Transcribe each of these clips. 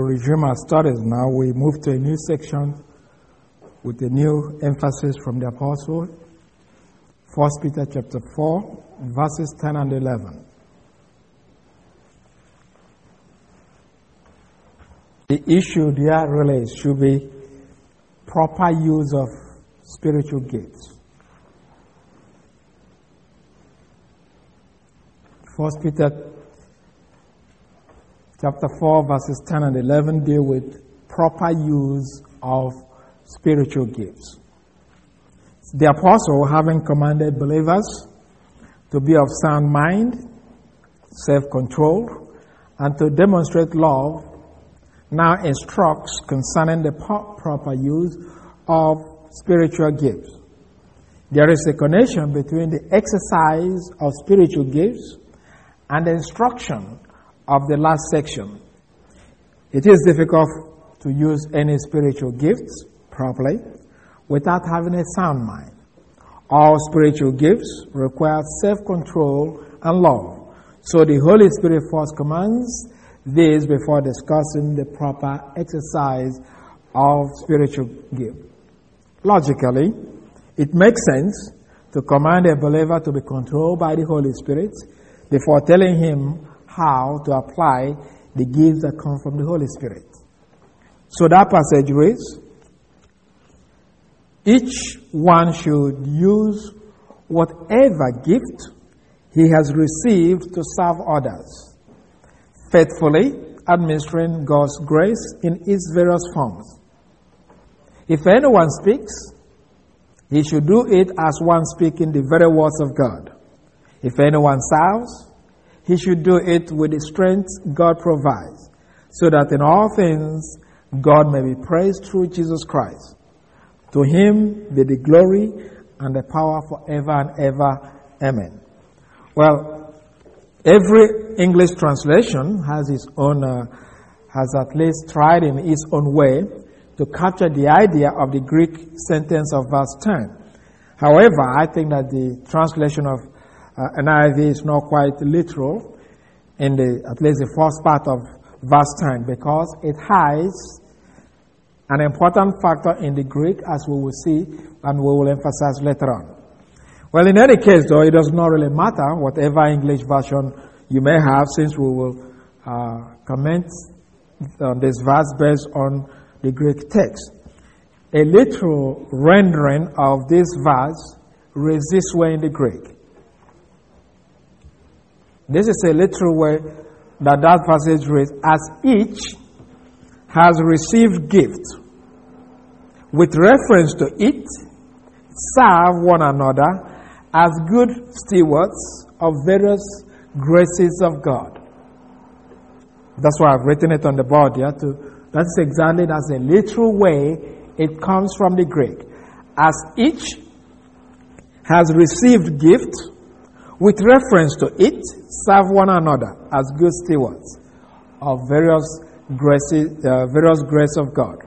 resume our studies now. We move to a new section with a new emphasis from the Apostle. 1 Peter chapter 4, verses 10 and 11. The issue there really should be proper use of spiritual gifts. 1 Peter chapter 4, verses 10 and 11 deal with proper use of spiritual gifts. The apostle, having commanded believers to be of sound mind, self-control, and to demonstrate love, now instructs concerning the proper use of spiritual gifts. There is a connection between the exercise of spiritual gifts and the instruction of the last section. It is difficult to use any spiritual gifts properly without having a sound mind. All spiritual gifts require self-control and love. So the Holy Spirit first commands this before discussing the proper exercise of spiritual gifts. Logically, it makes sense to command a believer to be controlled by the Holy Spirit before telling him how to apply the gifts that come from the Holy Spirit. So that passage reads, each one should use whatever gift he has received to serve others, faithfully administering God's grace in its various forms. If anyone speaks, he should do it as one speaking the very words of God. If anyone serves, he should do it with the strength God provides, so that in all things God may be praised through Jesus Christ. To him be the glory and the power forever and ever. Amen. Well, every English translation has its own, has at least tried in its own way to capture the idea of the Greek sentence of verse 10. However, I think that the translation of NIV is not quite literal in at least the first part of verse 10, because it hides an important factor in the Greek, as we will see and we will emphasize later on. Well, in any case, though, it does not really matter whatever English version you may have, since we will comment on this verse based on the Greek text. A literal rendering of this verse reads this way in the Greek. This is a literal way that passage reads, as each has received gift, with reference to it, serve one another as good stewards of various graces of God. That's why I've written it on the board here. That's exactly, that's a literal way it comes from the Greek. As each has received gift, with reference to it, serve one another as good stewards of various grace of God.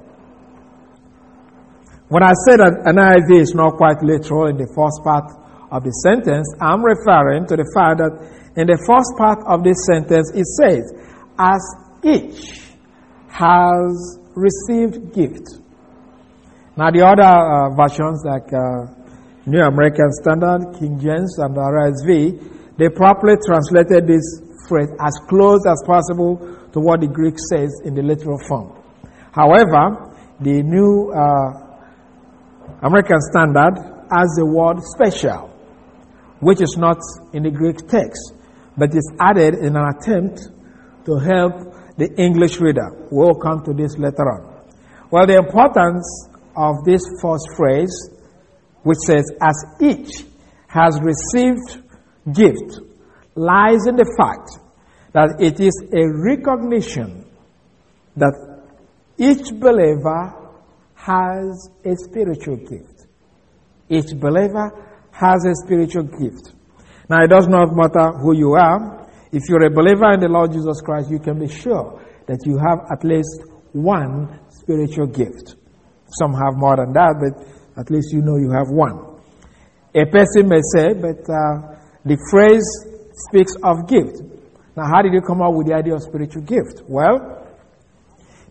When I say that NIV is not quite literal in the first part of the sentence, I'm referring to the fact that in the first part of this sentence it says, as each has received gift. Now the other versions like New American Standard, King James, and RSV, they properly translated this phrase as close as possible to what the Greek says in the literal form. However, the New American Standard has the word special, which is not in the Greek text, but is added in an attempt to help the English reader. We'll come to this later on. Well, the importance of this first phrase, which says, as each has received gift, lies in the fact that it is a recognition that each believer has a spiritual gift. Each believer has a spiritual gift. Now, it does not matter who you are. If you're a believer in the Lord Jesus Christ, you can be sure that you have at least one spiritual gift. Some have more than that, but at least you know you have one. A person may say, but the phrase speaks of gift. Now, how did you come up with the idea of spiritual gift? Well,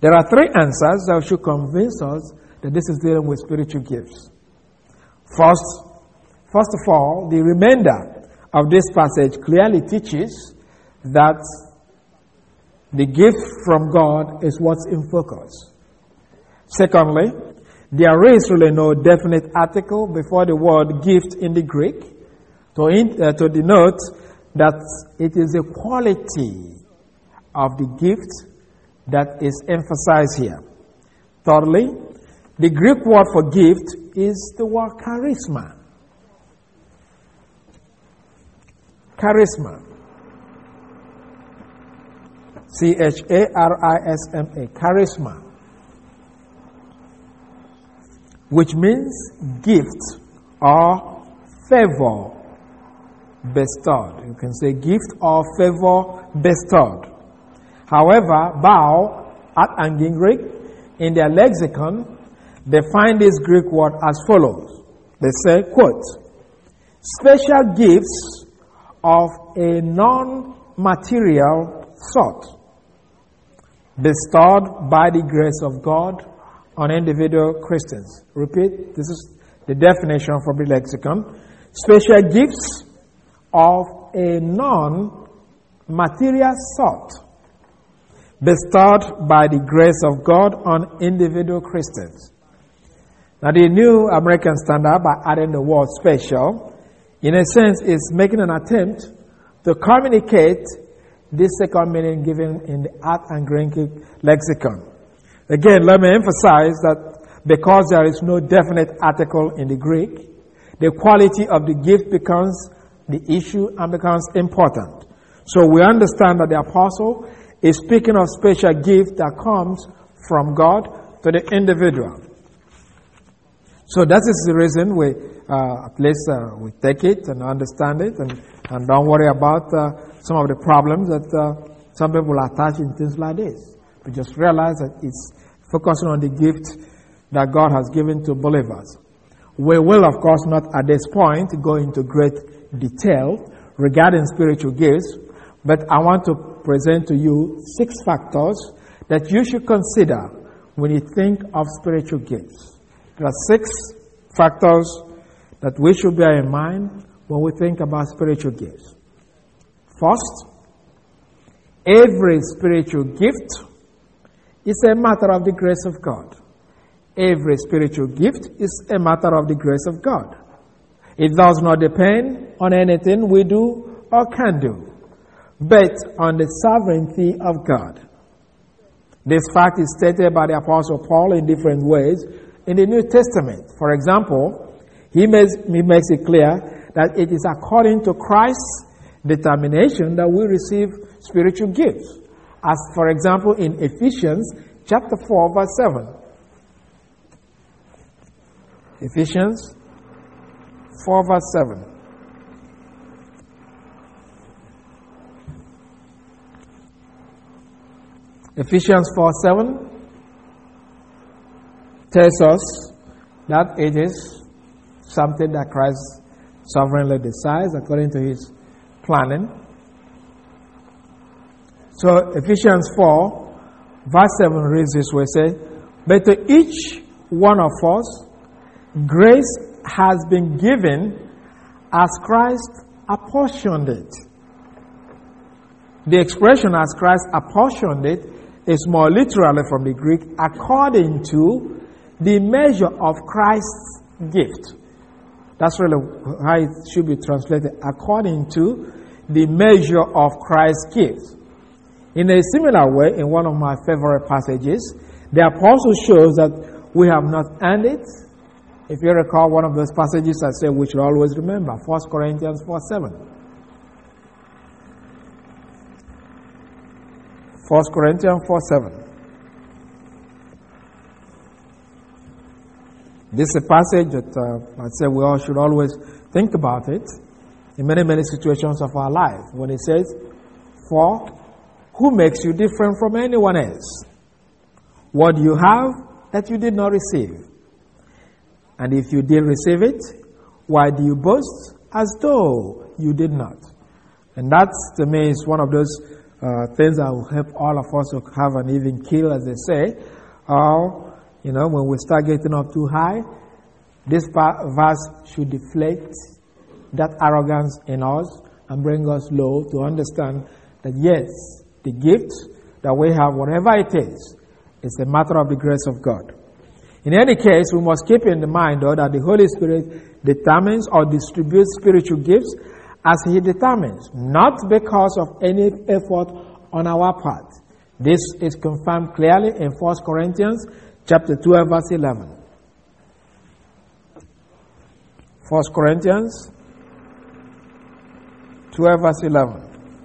There are three answers that should convince us that this is dealing with spiritual gifts. First of all, the remainder of this passage clearly teaches that the gift from God is what's in focus. Secondly, there is really no definite article before the word gift in the Greek to denote that it is the quality of the gift that is emphasized here. Thirdly, the Greek word for gift is the word charisma. Charisma. charisma. Charisma. Which means gift or favor bestowed. You can say gift or favor bestowed. However, Baal and Gingrich, in their lexicon, they find this Greek word as follows. They say, quote, special gifts of a non-material sort, bestowed by the grace of God on individual Christians. Repeat, this is the definition from the lexicon. Special gifts of a non-material sort, bestowed by the grace of God on individual Christians. Now, the New American Standard, by adding the word special, in a sense, is making an attempt to communicate this second meaning given in the Art and Gingrich lexicon. Again, let me emphasize that because there is no definite article in the Greek, the quality of the gift becomes the issue and becomes important. So we understand that the apostle is speaking of special gift that comes from God to the individual. So that is the reason we, at least we take it and understand it and don't worry about some of the problems that some people attach in things like this. We just realize that it's focusing on the gift that God has given to believers. We will, of course, not at this point go into great detail regarding spiritual gifts, but I want to present to you 6 factors that you should consider when you think of spiritual gifts. There are 6 factors that we should bear in mind when we think about spiritual gifts. First, every spiritual gift is a matter of the grace of God. Every spiritual gift is a matter of the grace of God. It does not depend on anything we do or can do, but on the sovereignty of God. This fact is stated by the Apostle Paul in different ways in the New Testament. For example, he makes it clear that it is according to Christ's determination that we receive spiritual gifts. As, for example, in Ephesians chapter 4, verse 7. Ephesians 4, verse 7. Ephesians 4:7 tells us that it is something that Christ sovereignly decides according to his planning. So Ephesians 4, verse 7 reads this way, say, but to each one of us, grace has been given as Christ apportioned it. The expression as Christ apportioned it is more literally from the Greek, according to the measure of Christ's gift. That's really how it should be translated, according to the measure of Christ's gift. In a similar way, in one of my favorite passages, the apostle shows that we have not earned it. If you recall one of those passages, I said we should always remember, 1 Corinthians 4:7. 1 Corinthians 4:7. This is a passage that I'd say we all should always think about it in many, many situations of our life. When it says, for who makes you different from anyone else? What do you have that you did not receive? And if you did receive it, why do you boast as though you did not? And that, to me, is one of those things that will help all of us to have an even keel, as they say. Or, when we start getting up too high, this verse should deflect that arrogance in us and bring us low to understand that yes, the gift that we have, whatever it is a matter of the grace of God. In any case, we must keep in mind, though, that the Holy Spirit determines or distributes spiritual gifts as He determines, not because of any effort on our part. This is confirmed clearly in 1 Corinthians chapter 12, verse 11. 1 Corinthians 12, verse 11.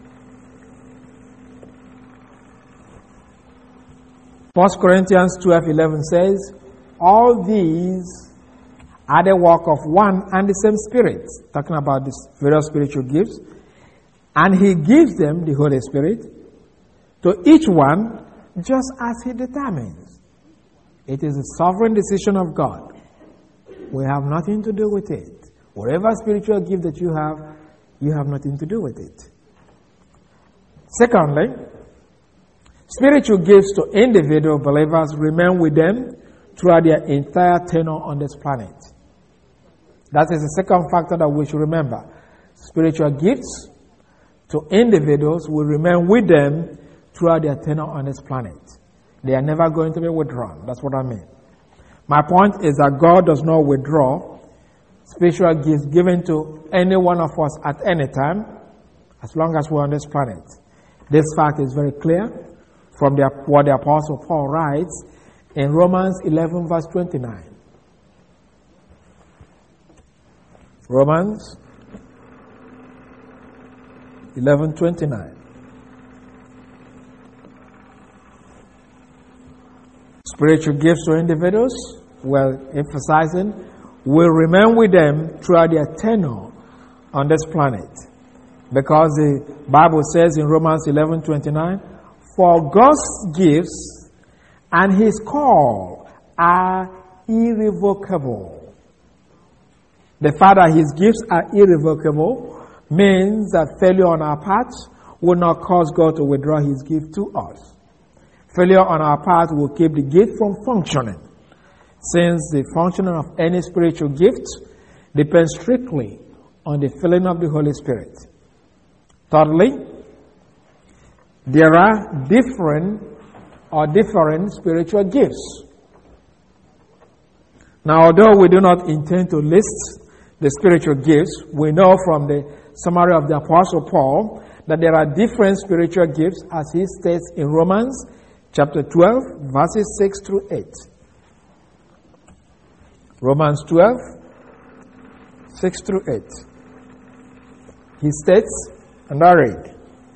1 Corinthians 12:11 says, all these are the work of one and the same Spirit, talking about these various spiritual gifts, and He gives them, the Holy Spirit, to each one just as He determines. It is a sovereign decision of God. We have nothing to do with it. Whatever spiritual gift that you have nothing to do with it. Secondly, spiritual gifts to individual believers remain with them throughout their entire tenure on this planet. That is the second factor that we should remember. Spiritual gifts to individuals will remain with them throughout their tenure on this planet. They are never going to be withdrawn. That's what I mean. My point is that God does not withdraw spiritual gifts given to any one of us at any time, as long as we're on this planet. This fact is very clear from what the Apostle Paul writes in Romans 11, verse 29. Romans 11:29. Spiritual gifts to individuals, well, emphasizing, will remain with them throughout their tenure on this planet. Because the Bible says in Romans 11:29, for God's gifts and His call are irrevocable. The fact that His gifts are irrevocable means that failure on our part will not cause God to withdraw His gift to us. Failure on our part will keep the gift from functioning, since the functioning of any spiritual gift depends strictly on the filling of the Holy Spirit. Thirdly, there are different spiritual gifts. Now, although we do not intend to list the spiritual gifts, we know from the summary of the Apostle Paul that there are different spiritual gifts, as he states in Romans chapter 12, verses 6 through 8. Romans 12, 6 through 8. He states, and I read.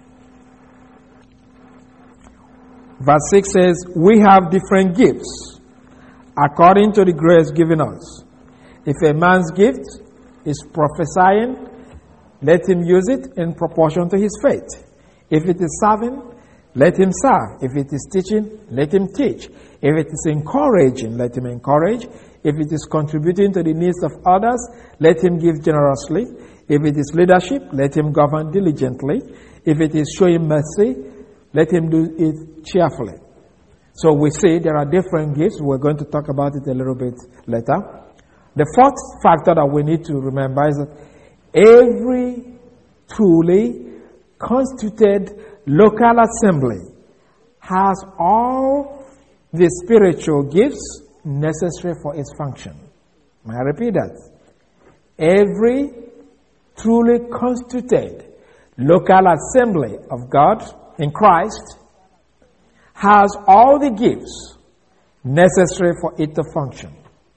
Verse 6 says, we have different gifts according to the grace given us. If a man's gift is prophesying, let him use it in proportion to his faith. If it is serving, let him serve. If it is teaching, let him teach. If it is encouraging, let him encourage. If it is contributing to the needs of others, let him give generously. If it is leadership, let him govern diligently. If it is showing mercy, let him do it cheerfully. So we see there are different gifts. We're going to talk about it a little bit later. The fourth factor that we need to remember is that every truly constituted local assembly has all the spiritual gifts necessary for its function. May I repeat that? Every truly constituted local assembly of God in Christ has all the gifts necessary for it to function.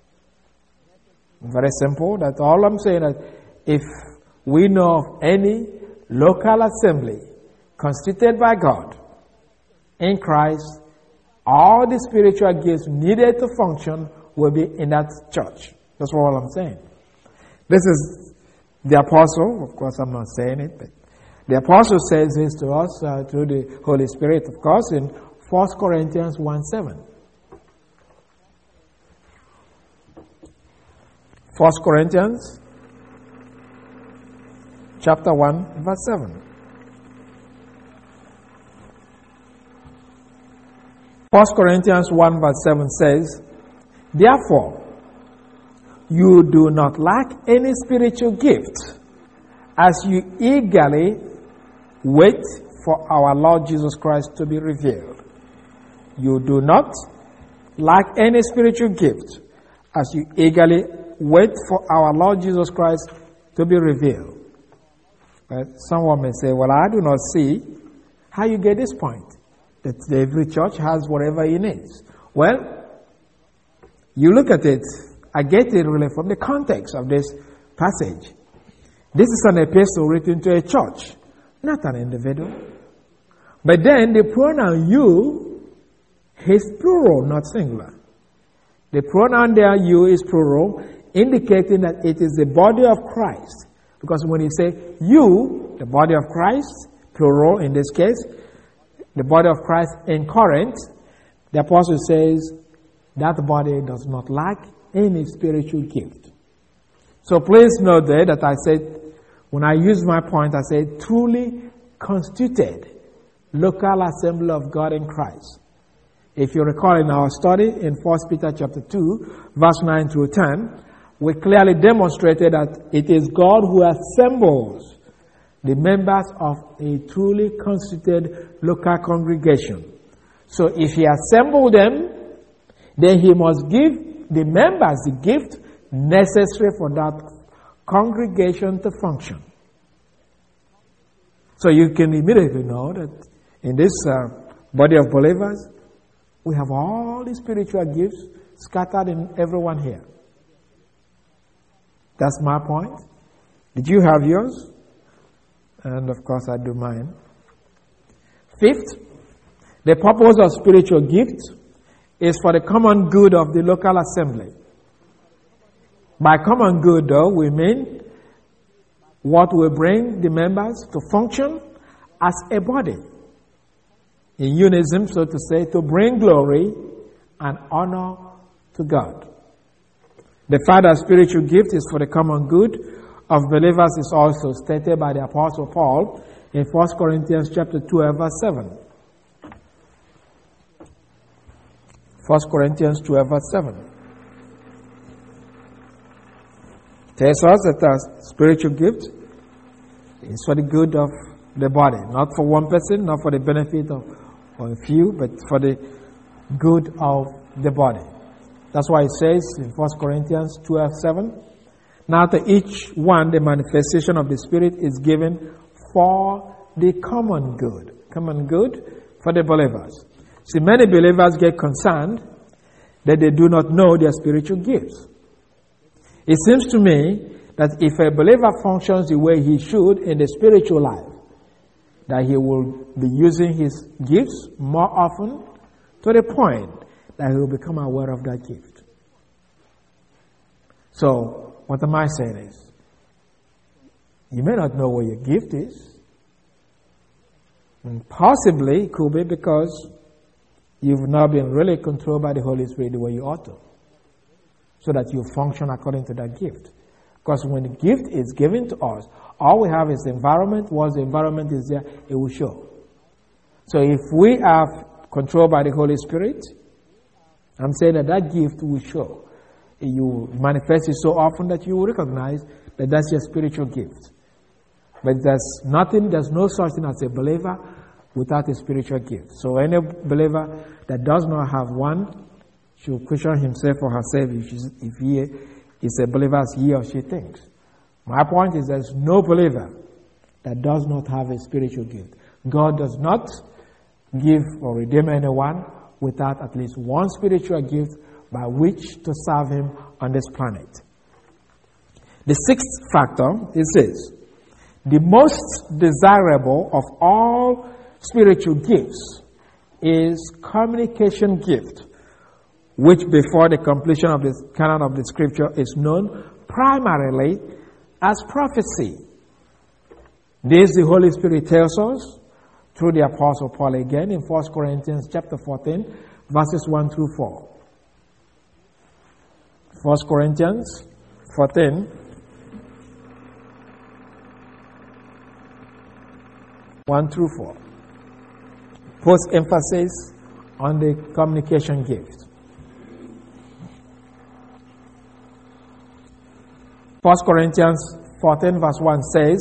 Very simple. That's all I'm saying. That if we know of any local assembly constituted by God in Christ, all the spiritual gifts needed to function will be in that church. That's all I'm saying. This is the apostle. Of course, I'm not saying it, but the apostle says this to us through the Holy Spirit, of course, in 1 Corinthians 1:7. 1 Corinthians chapter 1, verse 7. 1 Corinthians 1 verse 7 says, therefore, you do not lack any spiritual gift as you eagerly wait for our Lord Jesus Christ to be revealed. You do not lack any spiritual gift as you eagerly wait for our Lord Jesus Christ to be revealed. But someone may say, well, I do not see how you get this point, that every church has whatever it needs. Well, you look at it, I get it really from the context of this passage. This is an epistle written to a church, not an individual. But then the pronoun you is plural, not singular. The pronoun there, you, is plural, indicating that it is the body of Christ. Because when you say you, the body of Christ, plural in this case, the body of Christ in Corinth, the apostle says that body does not lack any spiritual gift. So please note there that I said, when I use my point, I said truly constituted local assembly of God in Christ. If you recall in our study in 1 Peter chapter 2, verse 9 through 10, we clearly demonstrated that it is God who assembles the members of a truly constituted local congregation. So if he assembled them, then he must give the members the gift necessary for that congregation to function. So you can immediately know that in this body of believers, we have all the spiritual gifts scattered in everyone here. That's my point. Did you have yours? And of course I do mine. Fifth, the purpose of spiritual gifts is for the common good of the local assembly. By common good, though, we mean what will bring the members to function as a body. In unison, so to say, to bring glory and honor to God. The fact that spiritual gift is for the common good of believers is also stated by the Apostle Paul in 1 Corinthians chapter 2 verse 7. 1 Corinthians 2 verse 7 tells us that the spiritual gift is for the good of the body, not for one person, not for the benefit of a few, but for the good of the body. That's why it says in 1 Corinthians 12:7, now to each one the manifestation of the Spirit is given for the common good. Common good for the believers. See, many believers get concerned that they do not know their spiritual gifts. It seems to me that if a believer functions the way he should in the spiritual life, that he will be using his gifts more often to the point that he will become aware of that gift. So, what am I saying is, you may not know what your gift is. And possibly it could be because you've not been really controlled by the Holy Spirit the way you ought to, so that you function according to that gift. Because when the gift is given to us, all we have is the environment. Once the environment is there, it will show. So if we are controlled by the Holy Spirit, I'm saying that that gift will show. You manifest it so often that you will recognize that that's your spiritual gift. But there's no such thing as a believer without a spiritual gift. So any believer that does not have one should question himself or herself if he is a believer as he or she thinks. My point is there's no believer that does not have a spiritual gift. God does not give or redeem anyone without at least one spiritual gift by which to serve him on this planet. The sixth factor is this: the most desirable of all spiritual gifts is communication gift, which before the completion of the canon of the scripture is known primarily as prophecy. This the Holy Spirit tells us through the Apostle Paul again in 1 Corinthians chapter 14, verses 1 through 4. 1 Corinthians 14, 1 through 4. Puts emphasis on the communication gift. 1 Corinthians 14 verse 1 says,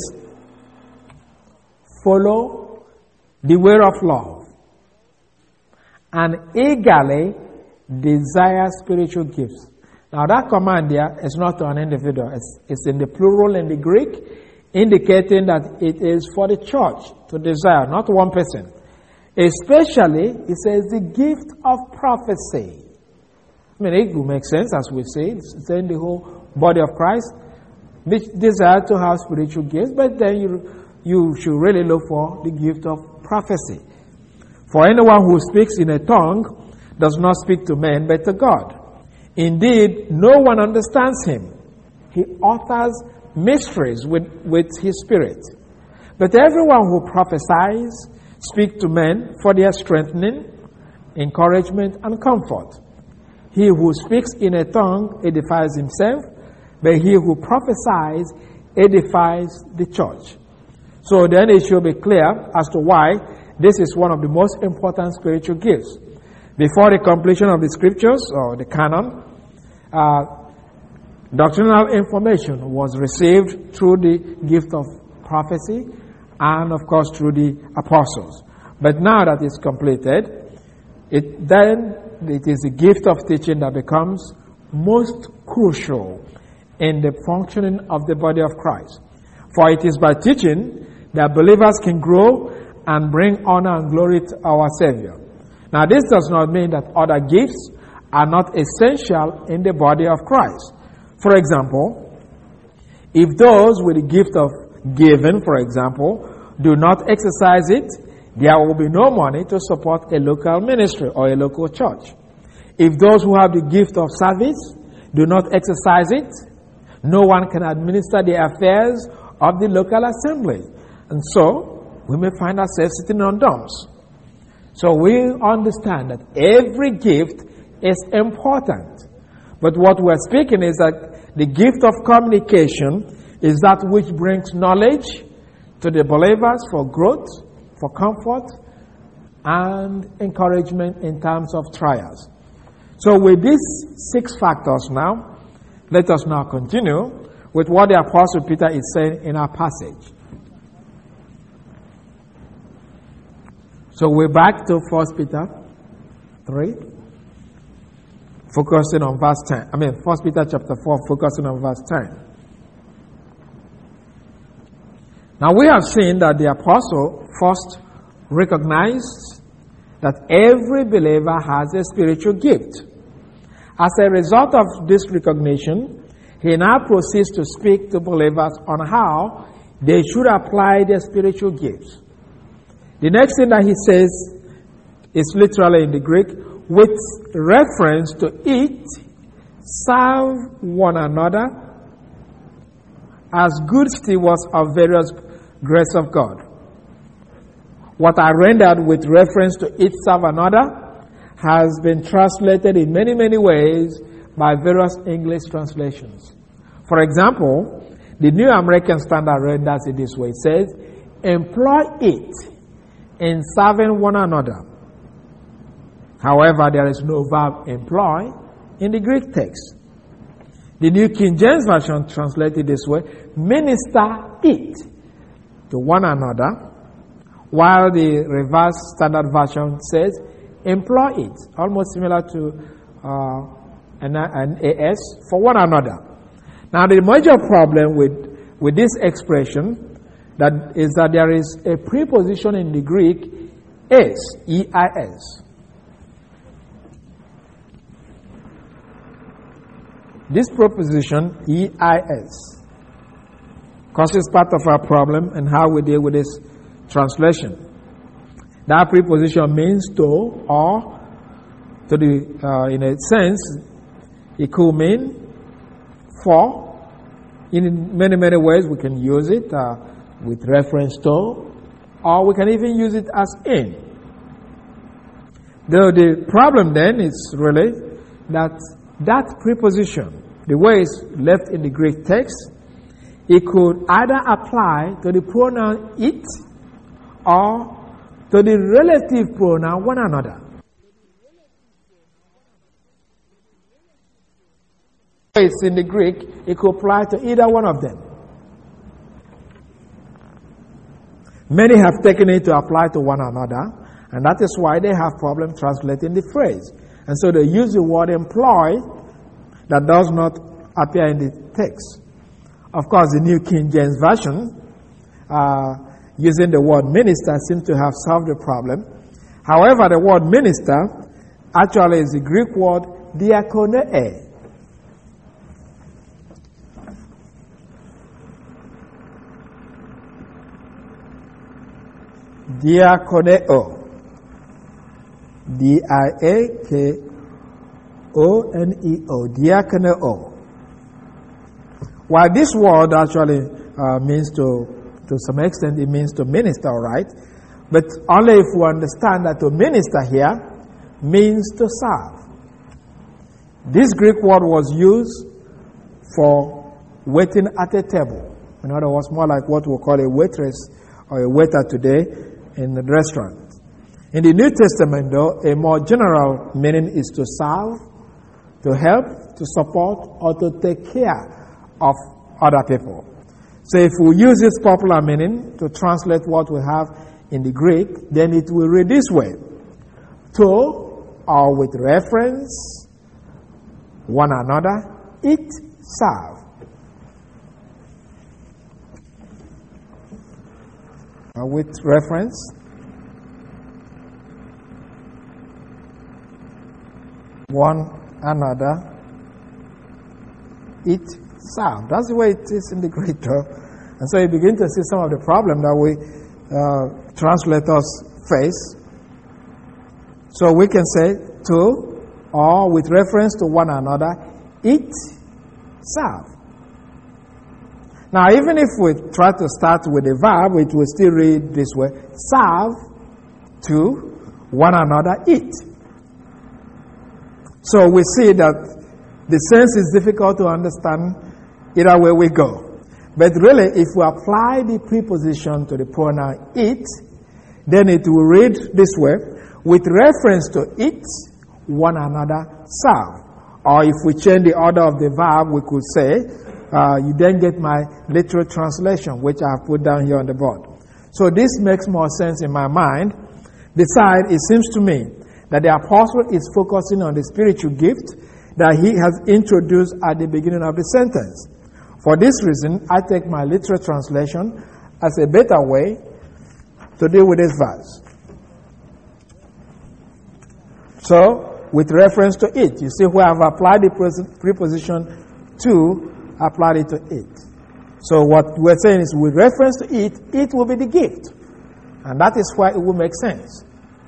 follow the way of love and eagerly desire spiritual gifts. Now that command there is not to an individual. It's in the plural in the Greek, indicating that it is for the church to desire, not one person. Especially, it says the gift of prophecy. I mean, it will make sense as we say. It's in the whole body of Christ, which desire to have spiritual gifts, but then you should really look for the gift of prophecy. For anyone who speaks in a tongue does not speak to men, but to God. Indeed, no one understands him. He utters mysteries with his spirit. But everyone who prophesies speaks to men for their strengthening, encouragement, and comfort. He who speaks in a tongue edifies himself, but he who prophesies edifies the church. So then it should be clear as to why this is one of the most important spiritual gifts. Before the completion of the scriptures or the canon, doctrinal information was received through the gift of prophecy and, of course, through the apostles. But now that it's completed, it is the gift of teaching that becomes most crucial in the functioning of the body of Christ. For it is by teaching that believers can grow and bring honor and glory to our Savior. Now, this does not mean that other gifts are not essential in the body of Christ. For example, if those with the gift of giving, for example, do not exercise it, there will be no money to support a local ministry or a local church. If those who have the gift of service do not exercise it, no one can administer the affairs of the local assembly. And so, we may find ourselves sitting on dumps. So we understand that every gift is important. But what we're speaking is that the gift of communication is that which brings knowledge to the believers for growth, for comfort, and encouragement in times of trials. So with these 6 factors now, let us now continue with what the Apostle Peter is saying in our passage. So we're back to 1 Peter 3, focusing on verse 10. 1 Peter chapter 4, focusing on verse 10. Now we have seen that the apostle first recognized that every believer has a spiritual gift. As a result of this recognition, he now proceeds to speak to believers on how they should apply their spiritual gifts. The next thing that he says is literally in the Greek, with reference to it, serve one another as good stewards of various grace of God. What I rendered with reference to it, serve another, has been translated in many, many ways by various English translations. For example, the New American Standard renders it this way. It says, employ it in serving one another. However, there is no verb employ in the Greek text. The New King James Version translated this way, minister it to one another, while the Revised Standard Version says, employ it, almost similar to an AS, for one another. Now, the major problem with this expression is that there is a preposition in the Greek, es, E-I-S. This preposition, E-I-S, causes part of our problem and how we deal with this translation. That preposition means to, or to the, in a sense, it could mean for. In many, many ways we can use it with reference to, or we can even use it as in. The problem then is really that preposition, the way it's left in the Greek text, it could either apply to the pronoun it or to the relative pronoun one another. It's in the Greek, it could apply to either one of them. Many have taken it to apply to one another, and that is why they have problem translating the phrase. And so they use the word employ that does not appear in the text. Of course, the New King James Version, using the word minister, seems to have solved the problem. However, the word minister actually is the Greek word diakonē. Diakoneo. D-I-A-K-O-N-E-O. Diakoneo. While this word actually means to some extent, it means to minister, right? But only if we understand that to minister here means to serve. This Greek word was used for waiting at a table. In other words, more like what we call a waitress or a waiter today in the restaurant. In the New Testament, though, a more general meaning is to serve, to help, to support, or to take care of other people. So if we use this popular meaning to translate what we have in the Greek, then it will read this way: to, or with reference, one another, eat, serve. With reference, one another, eat, serve. That's the way it is in the Greek, though. And so you begin to see some of the problem that we translators face. So we can say to, or with reference to one another, eat, serve. Now, even if we try to start with a verb, it will still read this way: serve, to, one another, eat. So we see that the sense is difficult to understand either way we go. But really, if we apply the preposition to the pronoun eat, then it will read this way: with reference to eat, one another, serve. Or if we change the order of the verb, we could say, you then get my literal translation, which I have put down here on the board. So this makes more sense in my mind. Besides, it seems to me that the apostle is focusing on the spiritual gift that he has introduced at the beginning of the sentence. For this reason, I take my literal translation as a better way to deal with this verse. So, with reference to it, you see where I've applied the preposition to, applied it to it. So what we're saying is, with reference to it, it will be the gift. And that is why it will make sense.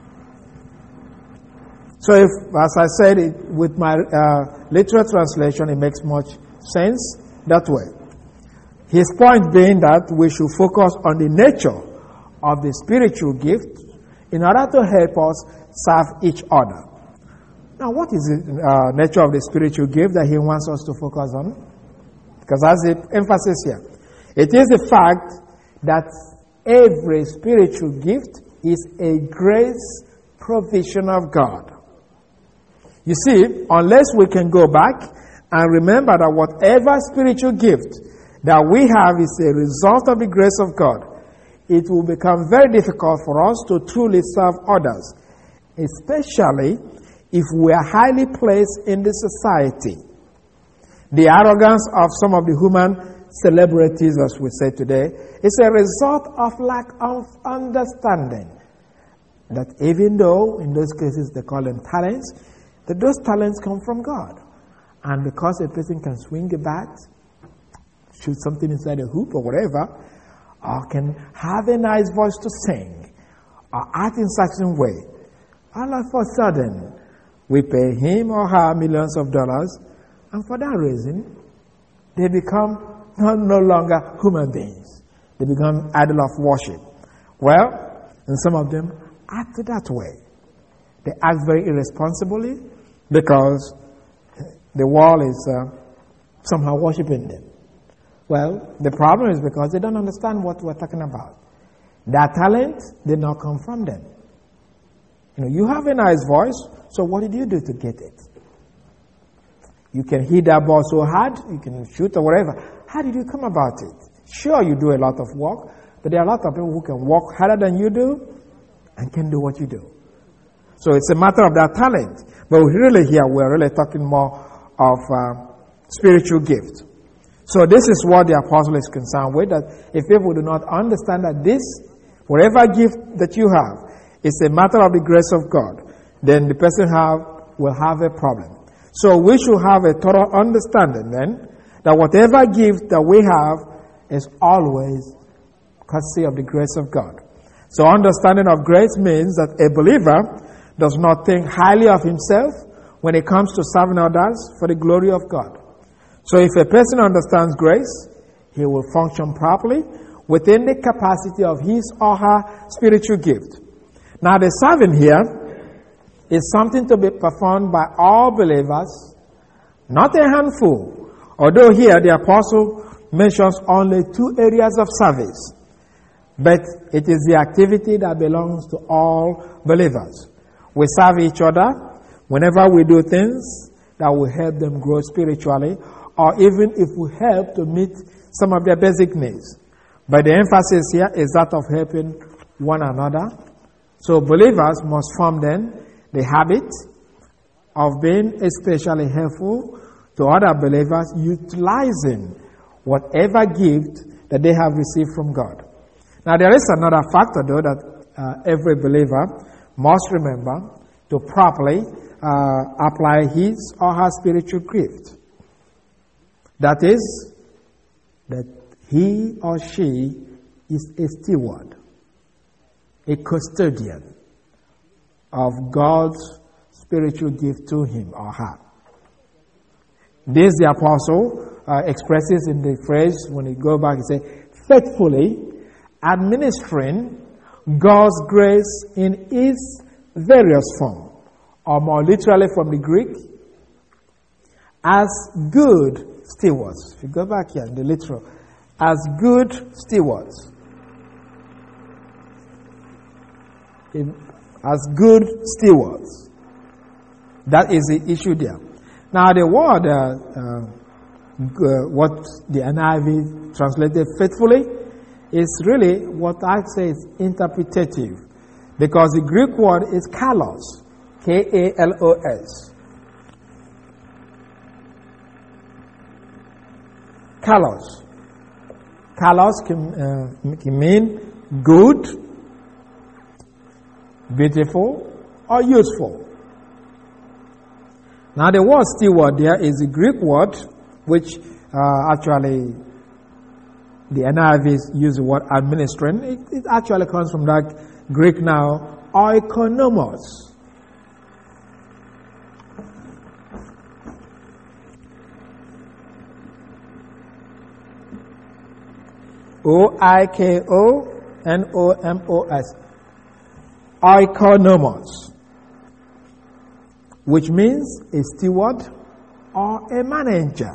So if, as I said, with my literal translation, it makes much sense that way. His point being that we should focus on the nature of the spiritual gift in order to help us serve each other. Now, what is the nature of the spiritual gift that he wants us to focus on? Because that's the emphasis here. It is the fact that every spiritual gift is a grace provision of God. You see, unless we can go back and remember that whatever spiritual gift that we have is a result of the grace of God, it will become very difficult for us to truly serve others, especially if we are highly placed in the society. The arrogance of some of the human celebrities, as we say today, is a result of lack of understanding. That even though, in those cases, they call them talents, that those talents come from God. And because a person can swing a bat, shoot something inside a hoop or whatever, or can have a nice voice to sing, or act in such a way, all of a sudden, we pay him or her millions of dollars, and for that reason, they become no longer human beings. They become idol of worship. Well, and some of them act that way. They act very irresponsibly because the world is somehow worshiping them. Well, the problem is because they don't understand what we're talking about. Their talent did not come from them. You have a nice voice, so what did you do to get it? You can hit that ball so hard, you can shoot or whatever. How did you come about it? Sure, you do a lot of work, but there are a lot of people who can work harder than you do and can do what you do. So it's a matter of that talent. But we're really talking more of spiritual gift. So this is what the apostle is concerned with, that if people do not understand that this, whatever gift that you have, is a matter of the grace of God, then the person will have a problem. So we should have a total understanding then that whatever gift that we have is always courtesy of the grace of God. So understanding of grace means that a believer does not think highly of himself when it comes to serving others for the glory of God. So if a person understands grace, he will function properly within the capacity of his or her spiritual gift. Now the serving here is something to be performed by all believers, not a handful. Although here the apostle mentions only 2 areas of service, but it is the activity that belongs to all believers. We serve each other whenever we do things that will help them grow spiritually, or even if we help to meet some of their basic needs. But the emphasis here is that of helping one another. So believers must form then the habit of being especially helpful to other believers, utilizing whatever gift that they have received from God. Now there is another factor though that every believer must remember to properly apply his or her spiritual gift. That is, that he or she is a steward, a custodian of God's spiritual gift to him or her. This the apostle expresses in the phrase, when he go back, he says, faithfully administering God's grace in its various form, or more literally from the Greek, as good stewards. If you go back here, the literal, as good stewards. As good stewards. That is the issue there. Now the word, what the NIV translated faithfully, is really what I say is interpretative. Because the Greek word is kalos. K-A-L-O-S. Kalos. Kalos can mean good, beautiful, or useful. Now the word steward there is a Greek word which actually the NIV use the word administering. It actually comes from that Greek now, oikonomos. O-I-K-O-N-O-M-O-S. Oikonomos. Which means a steward or a manager.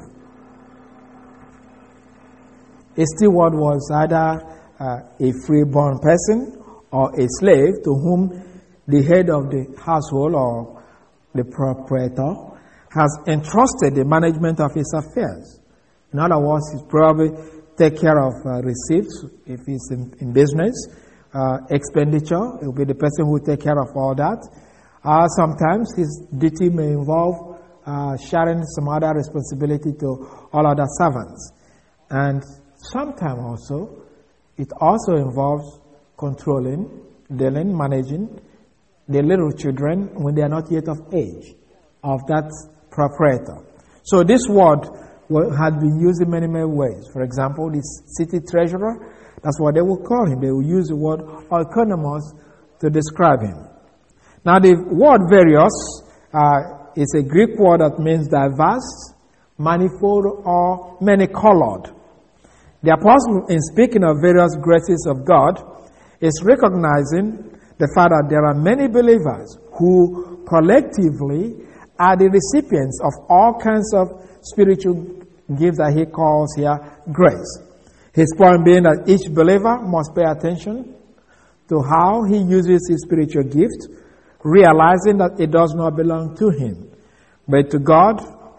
A steward was either a freeborn person or a slave to whom the head of the household or the proprietor has entrusted the management of his affairs. In other words, he's probably take care of receipts if he's in business, expenditure, it will be the person who will take care of all that. Sometimes his duty may involve sharing some other responsibility to all other servants. And sometimes also, it also involves controlling, dealing, managing the little children when they are not yet of age of that proprietor. So this word has been used in many, many ways. For example, the city treasurer, that's what they will call him. They will use the word oikonomos to describe him. Now the word various is a Greek word that means diverse, manifold, or many-colored. The apostle, in speaking of various graces of God, is recognizing the fact that there are many believers who collectively are the recipients of all kinds of spiritual gifts that he calls here grace. His point being that each believer must pay attention to how he uses his spiritual gift, realizing that it does not belong to him, but to God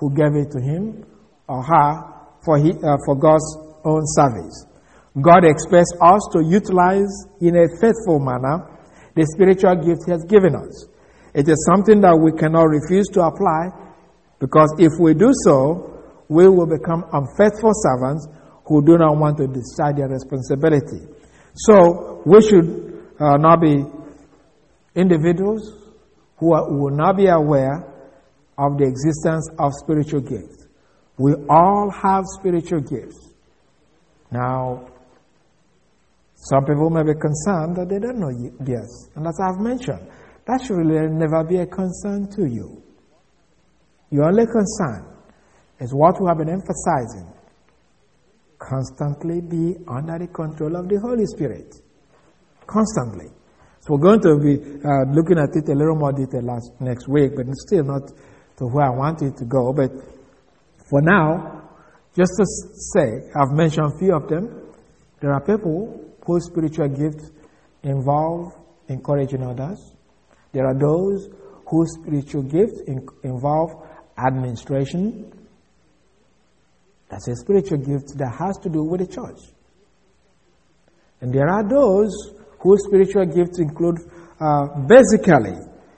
who gave it to him or her for God's own service. God expects us to utilize in a faithful manner the spiritual gift He has given us. It is something that we cannot refuse to apply, because if we do so, we will become unfaithful servants who do not want to discharge their responsibility. So we should not be individuals who will not be aware of the existence of spiritual gifts. We all have spiritual gifts. Now, some people may be concerned that they don't know this. And as I've mentioned, that should really never be a concern to you. Your only concern is what we have been emphasizing. Constantly be under the control of the Holy Spirit. Constantly. So we're going to be looking at it a little more detail next week, but it's still not to where I want it to go. But for now, just to say, I've mentioned a few of them. There are people whose spiritual gifts involve encouraging others. There are those whose spiritual gifts involve administration. That's a spiritual gift that has to do with the church. And there are those whose spiritual gifts include basically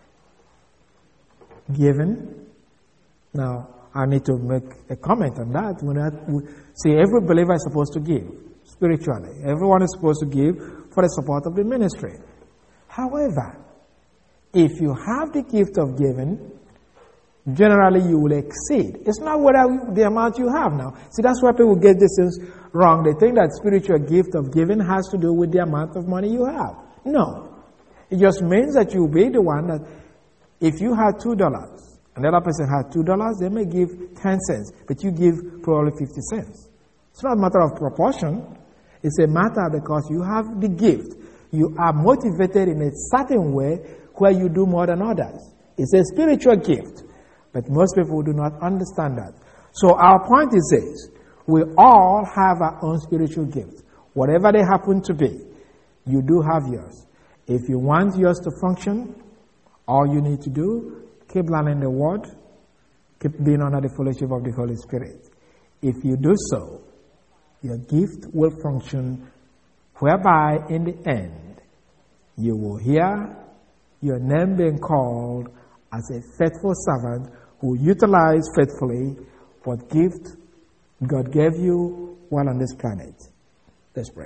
giving. Now, I need to make a comment on that. See, every believer is supposed to give spiritually. Everyone is supposed to give for the support of the ministry. However, if you have the gift of giving, generally you will exceed. It's not whatever the amount you have now. See, that's why people get this wrong. They think that spiritual gift of giving has to do with the amount of money you have. No. It just means that you'll be the one that if you have $2 and the other person has $2, they may give 10 cents, but you give probably 50 cents. It's not a matter of proportion. It's a matter because you have the gift. You are motivated in a certain way where you do more than others. It's a spiritual gift. But most people do not understand that. So our point is this: we all have our own spiritual gifts. Whatever they happen to be, you do have yours. If you want yours to function, all you need to do, keep learning the Word, keep being under the fellowship of the Holy Spirit. If you do so, your gift will function, whereby in the end, you will hear your name being called as a faithful servant who utilized faithfully what gift God gave you while on this planet. Let's pray.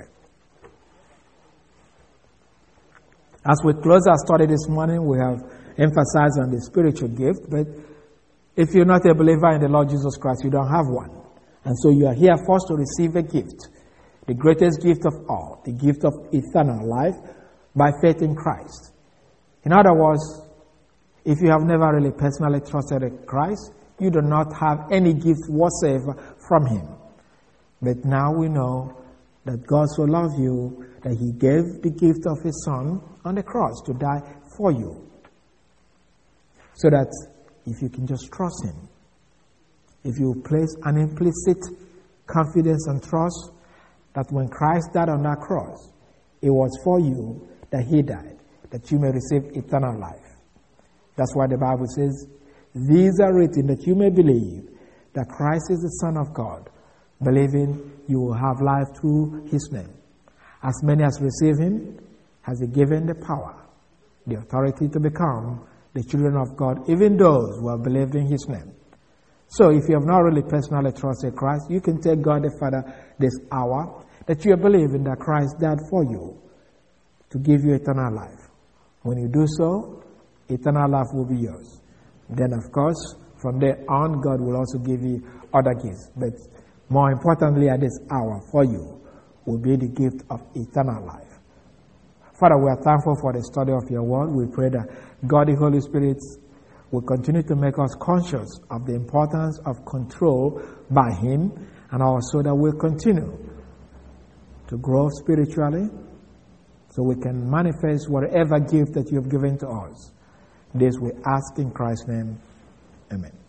As we close our study this morning, we have emphasized on the spiritual gift, but if you're not a believer in the Lord Jesus Christ, you don't have one. And so you are here first to receive a gift, the greatest gift of all, the gift of eternal life by faith in Christ. In other words, if you have never really personally trusted Christ, you do not have any gift whatsoever from Him. But now we know that God so loved you that He gave the gift of His Son on the cross to die for you. So that if you can just trust Him, if you place an implicit confidence and trust that when Christ died on that cross, it was for you that He died, that you may receive eternal life. That's why the Bible says, these are written that you may believe that Christ is the Son of God. Believing you will have life through His name. As many as receive Him, has He given the power, the authority to become the children of God, even those who have believed in His name. So if you have not really personally trusted Christ, you can tell God the Father this hour that you are believing that Christ died for you to give you eternal life. When you do so, eternal life will be yours. Then, of course, from there on, God will also give you other gifts. But more importantly, at this hour, for you, will be the gift of eternal life. Father, we are thankful for the study of your word. We pray that God, the Holy Spirit, will continue to make us conscious of the importance of control by Him, and also that we'll continue to grow spiritually so we can manifest whatever gift that you have given to us. This we ask in Christ's name. Amen.